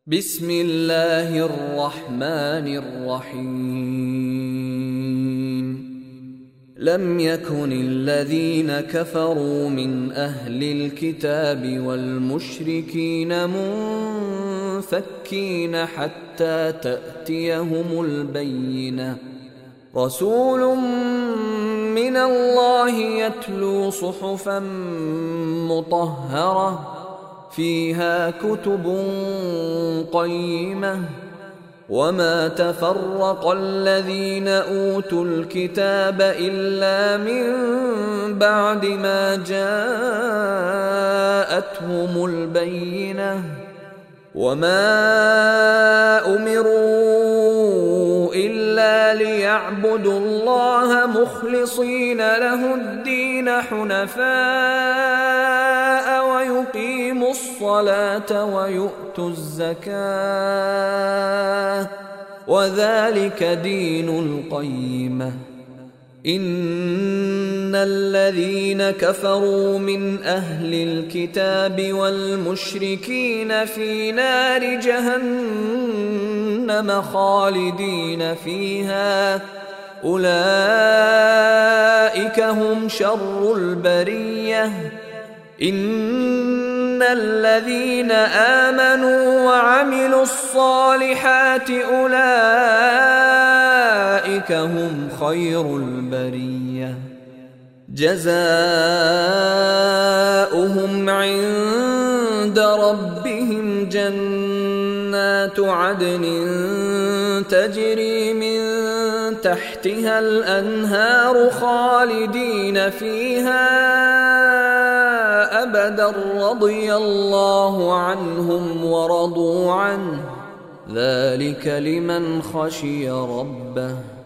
بسم الله الرحمن الرحيم لم يكن الذين كفروا من أهل الكتاب والمشركين منفكين حتى تأتيهم البينة رسول من الله يتلو صحفا مطهرة فيها كتب قيمة وما تفرق الذين أوتوا الكتاب إلا من بعد ما جاءتهم البينة وما أمروا إلا ليعبدوا الله مخلصين له الدين حنفاء ويقيموا الصلاة ويؤتوا الزكاة وذلك دين القيمة إن الذين كفروا من أهل الكتاب والمشركين في نار جهنم خالدين فيها أولئك هم شر البرية إن الذين آمنوا وعملوا الصالحات أولئك هم خير البرية جزاؤهم عند ربهم جنات عدن تجري من تحتها الأنهار خالدين فيها أبدا رضي الله عنهم ورضوا عنه ذلك لمن خشي ربه